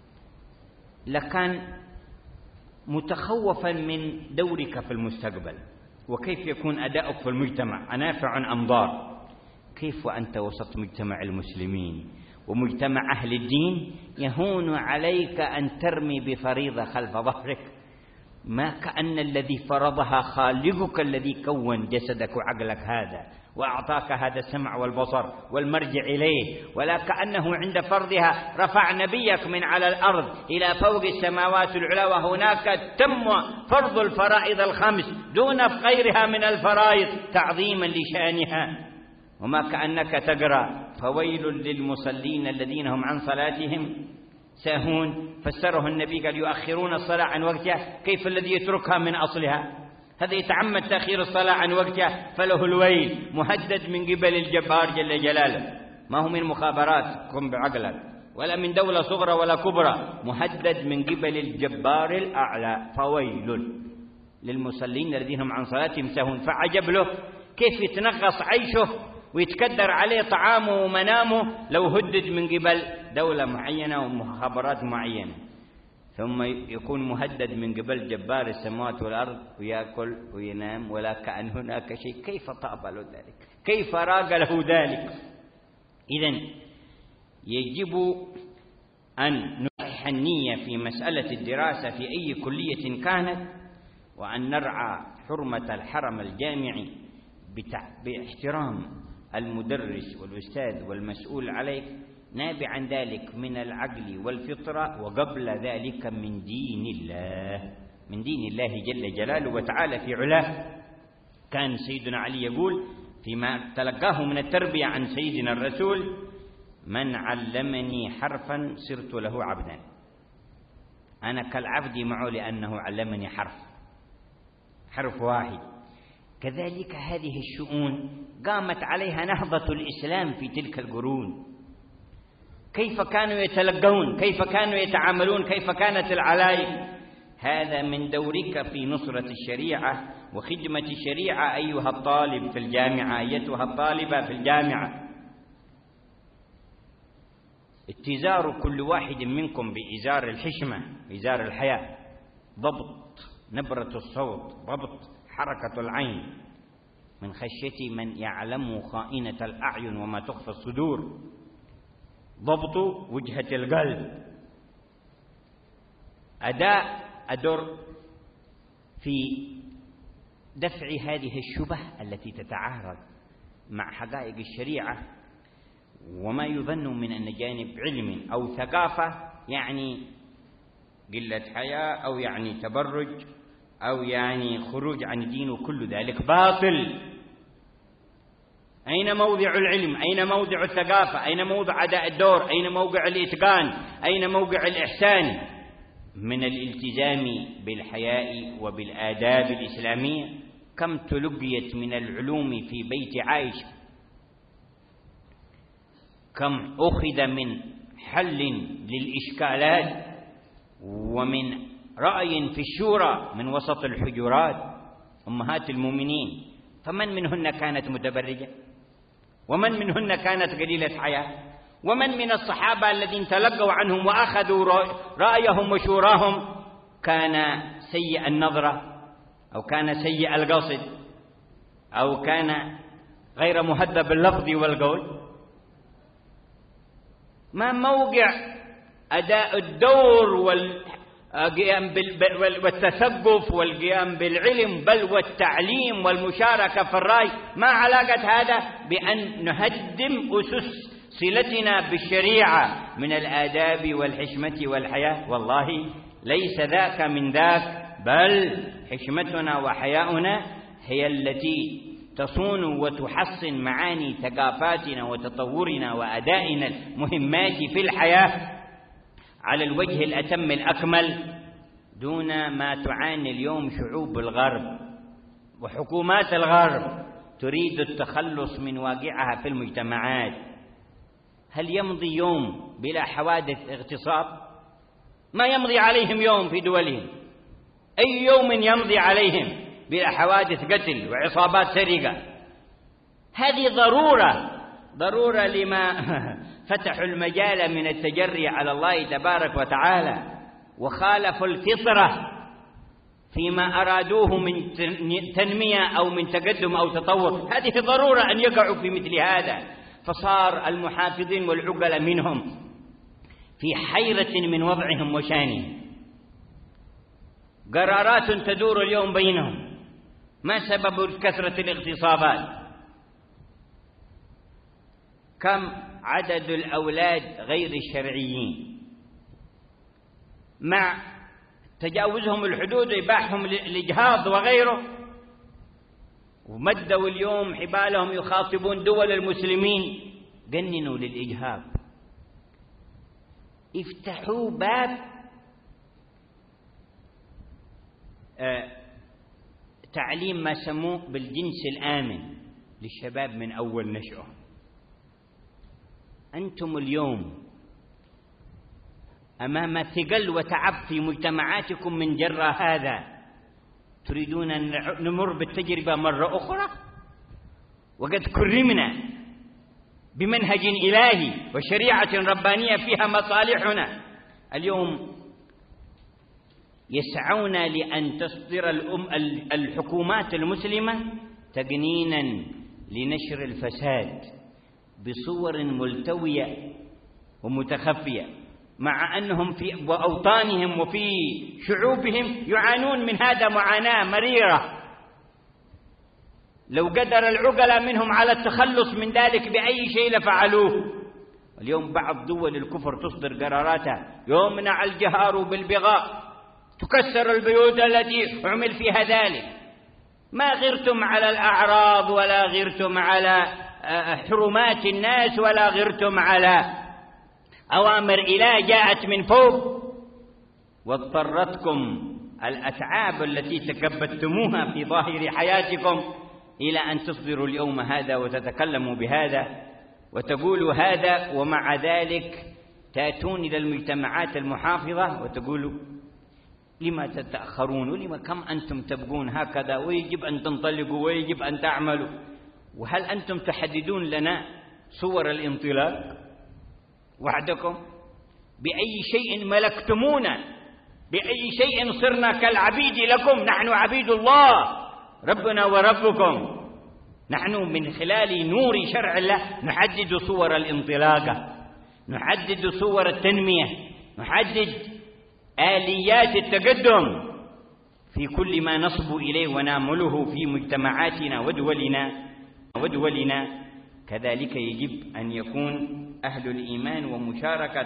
لكان متخوفا من دورك في المستقبل، وكيف يكون أداؤك في المجتمع أنافع أم ضار. كيف وأنت وسط مجتمع المسلمين ومجتمع أهل الدين يهون عليك أن ترمي بفريضة خلف ظهرك، ما كأن الذي فرضها خالقك الذي كون جسدك وعقلك هذا وأعطاك هذا السمع والبصر والمرجع إليه، ولا كأنه عند فرضها رفع نبيك من على الأرض إلى فوق السماوات العلى، وهناك تم فرض الفرائض الخمس دون غيرها من الفرائض تعظيما لشأنها. وما كأنك تقرأ فويل للمصلين الذين هم عن صلاتهم ساهون، فسره النبي قال يؤخرون الصلاة عن وقتها. كيف الذي يتركها من أصلها؟ هذا يتعمد تأخير الصلاة عن وقتها فله الويل، مهدد من قبل الجبار جل جلاله، ما هو من مخابرات قم بعقلك ولا من دولة صغرى ولا كبرى، مهدد من قبل الجبار الأعلى. فويل للمصلين الذين هم عن صلاتهم ساهون. فعجب له كيف يتنغص عيشه ويتكدر عليه طعامه ومنامه لو هدد من قبل دولة معينة ومخابرات معينة، ثم يكون مهدد من قبل جبار السماوات والأرض ويأكل وينام ولا كأن هناك شيء. كيف طاب له ذلك؟ كيف راق له ذلك؟ إذن يجب أن نصحح النية في مسألة الدراسة في أي كلية كانت، وأن نرعى حرمة الحرم الجامعي باحترام المدرس والأستاذ والمسؤول عليه، نابعا ذلك من العقل والفطرة، وقبل ذلك من دين الله، من دين الله جل جلاله وتعالى في علاه. كان سيدنا علي يقول فيما تلقاه من التربية عن سيدنا الرسول: من علمني حرفا صرت له عبدا. أنا كالعبد معه لأنه علمني حرف واحد. كذلك هذه الشؤون قامت عليها نهضة الإسلام في تلك القرون. كيف كانوا يتلقون، كيف كانوا يتعاملون، كيف كانت العلايق. هذا من دورك في نصرة الشريعة وخدمة الشريعة أيها الطالب في الجامعة، أيتها الطالبة في الجامعة. اتزار كل واحد منكم بإزار الحشمة، إزار الحياة، ضبط نبرة الصوت، ضبط حركة العين، من خشية من يعلم خائنة الأعين وما تخفي الصدور، ضبط وجهة القلب، أداء أدر في دفع هذه الشبه التي تتعارض مع حقائق الشريعة وما يظن من أن جانب علم أو ثقافة يعني قلة حياء أو يعني تبرج أو يعني خروج عن الدين، وكل ذلك باطل. أين موضع العلم؟ أين موضع الثقافة؟ أين موضع أداء الدور؟ أين موقع الإتقان؟ أين موقع الإحسان من الالتزام بالحياء وبالآداب الإسلامية؟ كم تلقيت من العلوم في بيت عائشة، كم أخذ من حل للإشكالات ومن رأي في الشورى من وسط الحجرات أمهات المؤمنين. فمن منهن كانت متبرجة؟ ومن منهن كانت قليلة حياة؟ ومن من الصحابة الذين تلقوا عنهم وأخذوا رأيهم وشوراهم كان سيء النظرة أو كان سيء القصد أو كان غير مهذب اللفظ والقول؟ ما موقع أداء الدور والقيام والتثقف والقيام بالعلم بل والتعليم والمشاركة في الرأي؟ ما علاقة هذا بأن نهدم أسس صلتنا بالشريعة من الآداب والحشمة والحياة؟ والله ليس ذاك من ذاك، بل حشمتنا وحياؤنا هي التي تصون وتحصن معاني ثقافاتنا وتطورنا وأدائنا المهمات في الحياة على الوجه الأتم الأكمل، دون ما تعاني اليوم شعوب الغرب وحكومات الغرب تريد التخلص من واقعها في المجتمعات. هل يمضي يوم بلا حوادث اغتصاب؟ ما يمضي عليهم يوم في دولهم. أي يوم يمضي عليهم بلا حوادث قتل وعصابات سرقة؟ هذه ضرورة لما فتحوا المجال من التجري على الله تبارك وتعالى وخالفوا الفطرة فيما أرادوه من تنمية أو من تقدم أو تطور. هذه ضرورة أن يقعوا في مثل هذا. فصار المحافظين والعقلاء منهم في حيرة من وضعهم وشانهم. قرارات تدور اليوم بينهم. ما سبب كثرة الاغتصابات؟ كم عدد الأولاد غير الشرعيين مع تجاوزهم الحدود وإباحهم الإجهاض وغيره، ومدوا اليوم حبالهم يخاطبون دول المسلمين جننوا للإجهاض. افتحوا باب تعليم ما سموه بالجنس الآمن للشباب من أول نشأة. أنتم اليوم أمام ثقل وتعب في مجتمعاتكم من جراء هذا، تريدون أن نمر بالتجربة مرة أخرى؟ وقد كرمنا بمنهج إلهي وشريعة ربانية فيها مصالحنا. اليوم يسعون لأن تصدر الحكومات المسلمة تجنينا لنشر الفساد بصور ملتوية ومتخفية، مع أنهم في أوطانهم وفي شعوبهم يعانون من هذا معاناة مريرة. لو قدر العقلاء منهم على التخلص من ذلك بأي شيء لفعلوه. اليوم بعض دول الكفر تصدر قراراتها يمنع الجهار بالبغاء، تكسر البيوت التي عمل فيها ذلك. ما غرتم على الأعراض ولا غرتم على حرمات الناس ولا غرتم على أوامر إله جاءت من فوق، واضطرتكم الأتعاب التي تكبدتموها في ظاهر حياتكم إلى أن تصدروا اليوم هذا وتتكلموا بهذا وتقولوا هذا، ومع ذلك تأتون إلى المجتمعات المحافظة وتقولوا لما تتأخرون ولما كم أنتم تبقون هكذا، ويجب أن تنطلقوا ويجب أن تعملوا. وهل أنتم تحددون لنا صور الانطلاق وحدكم؟ بأي شيء ملكتمونا؟ بأي شيء صرنا كالعبيد لكم؟ نحن عبيد الله ربنا وربكم. نحن من خلال نور شرع الله نحدد صور الانطلاقة، نحدد صور التنمية، نحدد آليات التقدم في كل ما نصب إليه ونعمله في مجتمعاتنا ودولنا. كذلك يجب أن يكون أهل الإيمان ومشاركة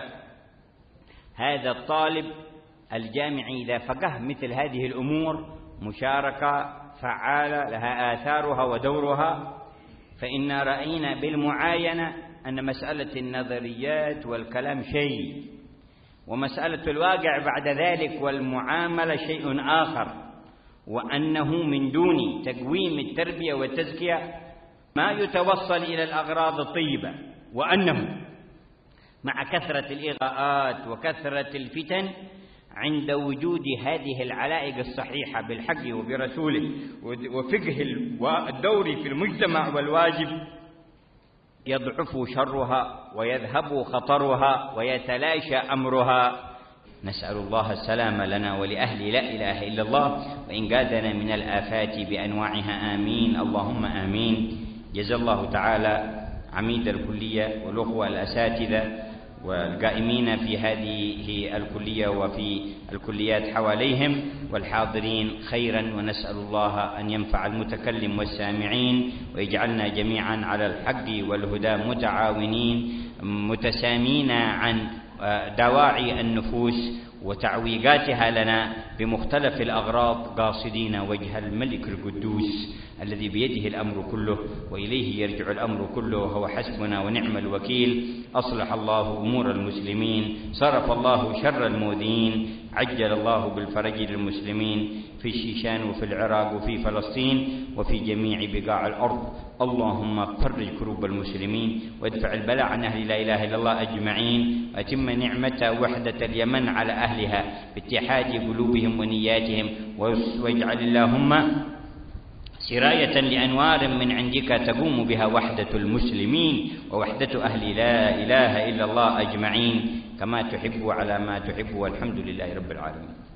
هذا الطالب الجامعي إذا فقه مثل هذه الأمور مشاركة فعالة لها آثارها ودورها. فإن رأينا بالمعاينة أن مسألة النظريات والكلام شيء، ومسألة الواقع بعد ذلك والمعاملة شيء آخر، وأنه من دون تقويم التربية والتزكية ما يتوصل إلى الأغراض الطيبة، وأنه مع كثرة الإغاءات وكثرة الفتن عند وجود هذه العلائق الصحيحة بالحق وبرسوله وفقه الدور في المجتمع والواجب يضعف شرها ويذهب خطرها ويتلاشى أمرها. نسأل الله السلام لنا ولأهل لا إله إلا الله، وإن قادنا من الآفات بأنواعها آمين اللهم آمين. جزا الله تعالى عميد الكلية والأخوة الأساتذة والقائمين في هذه الكلية وفي الكليات حواليهم والحاضرين خيرا، ونسأل الله أن ينفع المتكلم والسامعين ويجعلنا جميعا على الحق والهدى متعاونين متسامين عن دواعي النفوس وتعويقاتها لنا بمختلف الأغراض، قاصدين وجه الملك القدوس الذي بيده الأمر كله وإليه يرجع الأمر كله، وهو حسبنا ونعم الوكيل. أصلح الله أمور المسلمين، صرف الله شر المؤذين، عجل الله بالفرج للمسلمين في الشيشان وفي العراق وفي فلسطين وفي جميع بقاع الأرض. اللهم فرج كروب المسلمين وادفع البلاء عن أهل لا إله إلا الله أجمعين، وأتم نعمة وحدة اليمن على أهلها باتحاد قلوبهم ونياتهم، واجعل اللهم سراية لأنوار من عندك تقوم بها وحدة المسلمين ووحدة أهل لا إله إلا الله أجمعين كما تحب على ما تحب، والحمد لله رب العالمين.